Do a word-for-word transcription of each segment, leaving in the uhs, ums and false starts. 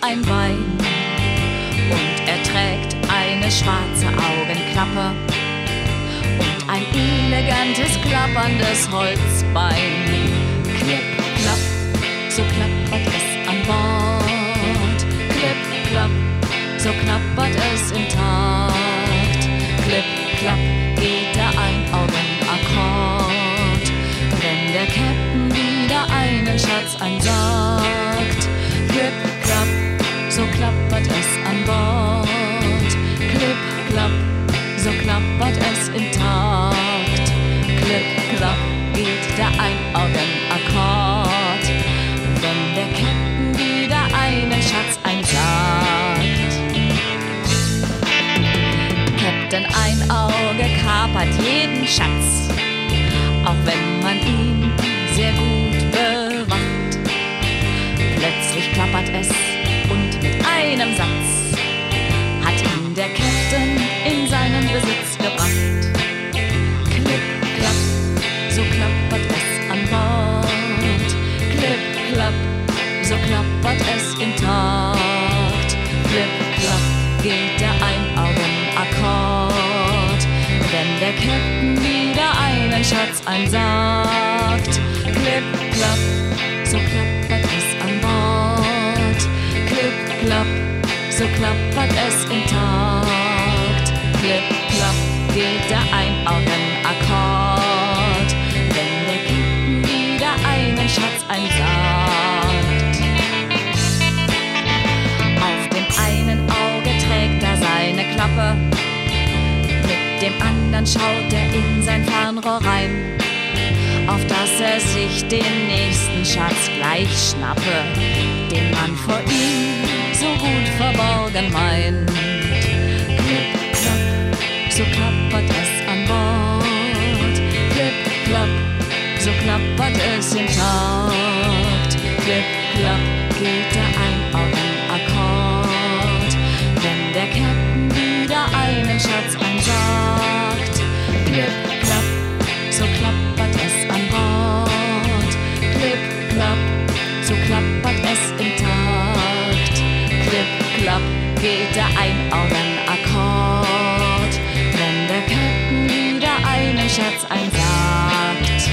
ein Bein und er trägt eine schwarze Augenklappe und ein elegantes, klapperndes Holzbein. Klipp, klapp, so klappert es an Bord. Klipp, klapp, so klappert es im Takt. Klipp, klapp, geht der Einaugenakkord. Wenn der Captain wieder einen Schatz einsagt. Klipp, klapp, so klappert es an Bord. Klipp, klapp, so klappert es im Takt. Klipp, klapp, geht der Einaugenakkord. Wenn der Captain wieder einen Schatz einsagt. Captain Einauge kapert jeden Schatz, auch wenn man ihn sehr gut bewacht. Plötzlich klappert es und mit einem Satz hat ihn der Captain in seinen Besitz gebracht. Klipp, klapp, so klappert es an Bord. Klipp, klapp, so klappert es im Takt. Klipp, klapp, geht der Einaugenakkord. Wenn der Captain wieder einen Schatz einsagt. Klipp, klapp, so klappert es an Bord. Klipp, klapp, so klappert es im Takt. Klipp, klapp, geht der Einaugenakkord. Wenn der Captain wieder einen Schatz einsagt. Auf dem einen Auge trägt er seine Klappe, mit dem anderen schaut er in sein Fernrohr rein, auf dass er sich den nächsten Schatz gleich schnappe, den man vor ihm so gut verborgen meint. Klipp, klapp, so klappert es an Bord. Klipp, klapp, so klappert es im Takt. Klipp, klapp, geht der Einaugenakkord. Wenn der Captain wieder einen Schatz einsagt. Klipp, klapp, so klappert es an Bord. Klipp, klapp, so klappert es im Takt. Klipp, klapp, geht der Einaugenakkord. Wenn der Captain wieder einen Schatz einsagt.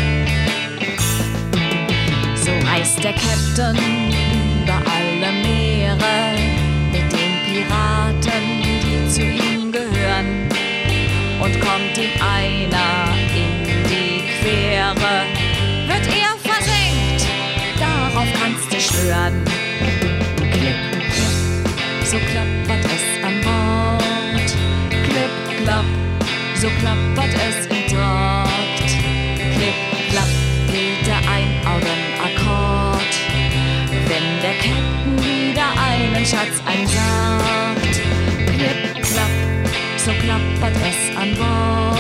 So reist der Captain über alle Meere mit den Piraten, die zu ihm gehören. Und kommt ihm einer in die Quere, wird er versenkt, darauf kannst du schwören. Klipp, klapp, so klappert es an Bord. Klipp, klapp, so klappert es im Takt. Klipp, klapp, geht der Einaugenakkord. Wenn der Captain wieder einen Schatz einsagt. Klipp, klapp, so klappert es an Bord.